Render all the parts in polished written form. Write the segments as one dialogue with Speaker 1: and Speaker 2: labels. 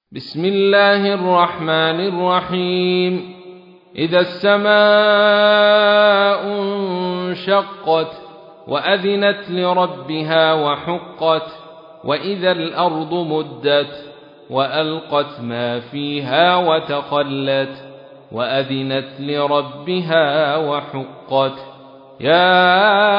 Speaker 1: بسم الله الرحمن الرحيم. إذا السماء انشقت وأذنت لربها وحقت وإذا الأرض مدت وألقت ما فيها وتخلت وأذنت لربها وحقت. يا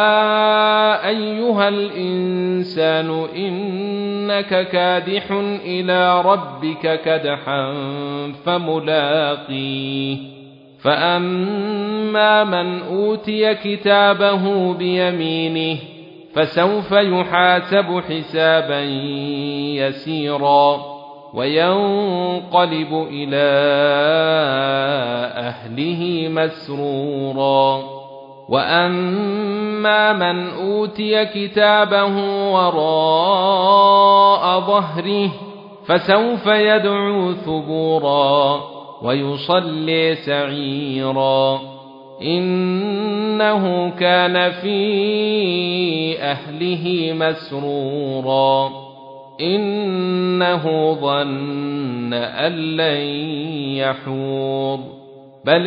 Speaker 1: أيها الإنسان إنك كادح إلى ربك كدحا فملاقيه. فأما من أوتي كتابه بيمينه فسوف يحاسب حسابا يسيرا وينقلب إلى أهله مسرورا. وأما من أوتي كتابه وراء ظهره فسوف يدعو ثبورا ويصلي سعيرا إنه كان في أهله مسرورا إنه ظن أن لن يحور بل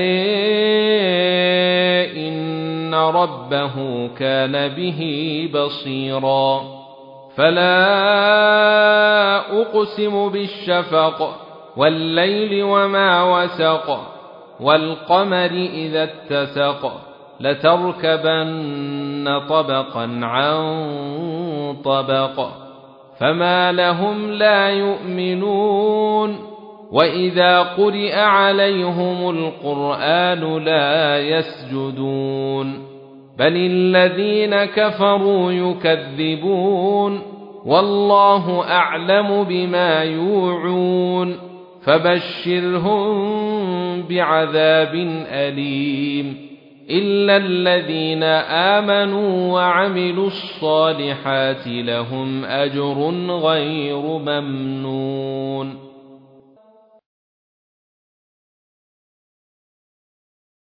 Speaker 1: إن ربه كان به بصيرا. فلا أقسم بالشفق والليل وما وسق والقمر إذا اتسق لتركبن طبقا عن طبق فما لهم لا يؤمنون وإذا قرئ عليهم القرآن لا يسجدون بل الذين كفروا يكذبون والله أعلم بما يوعون فبشرهم بعذاب أليم إلا الذين آمنوا وعملوا الصالحات لهم أجر غير ممنون.